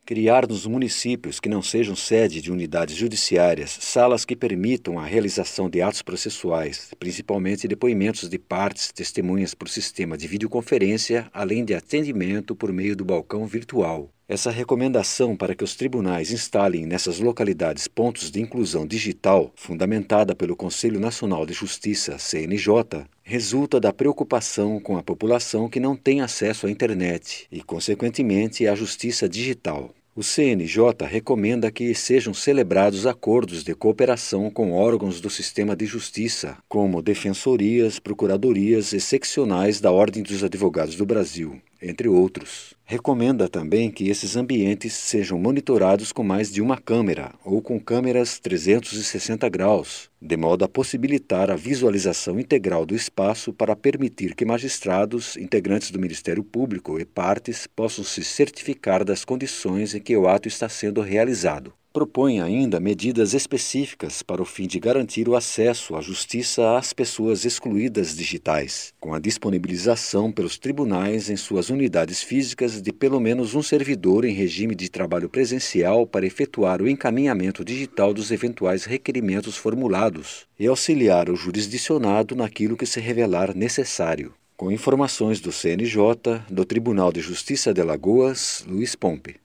Criar nos municípios que não sejam sede de unidades judiciárias salas que permitam a realização de atos processuais, principalmente depoimentos de partes testemunhas por sistema de videoconferência, além de atendimento por meio do balcão virtual. Essa recomendação para que os tribunais instalem nessas localidades pontos de inclusão digital, fundamentada pelo Conselho Nacional de Justiça, CNJ, resulta da preocupação com a população que não tem acesso à internet e, consequentemente, à justiça digital. O CNJ recomenda que sejam celebrados acordos de cooperação com órgãos do sistema de justiça, como defensorias, procuradorias e seccionais da Ordem dos Advogados do Brasil, entre outros. Recomenda também que esses ambientes sejam monitorados com mais de uma câmera ou com câmeras 360 graus, de modo a possibilitar a visualização integral do espaço para permitir que magistrados, integrantes do Ministério Público e partes possam se certificar das condições em que o ato está sendo realizado. Propõe ainda medidas específicas para o fim de garantir o acesso à justiça às pessoas excluídas digitais, com a disponibilização pelos tribunais em suas unidades físicas de pelo menos um servidor em regime de trabalho presencial para efetuar o encaminhamento digital dos eventuais requerimentos formulados e auxiliar o jurisdicionado naquilo que se revelar necessário. Com informações do CNJ, do Tribunal de Justiça de Alagoas, Luiz Pompe.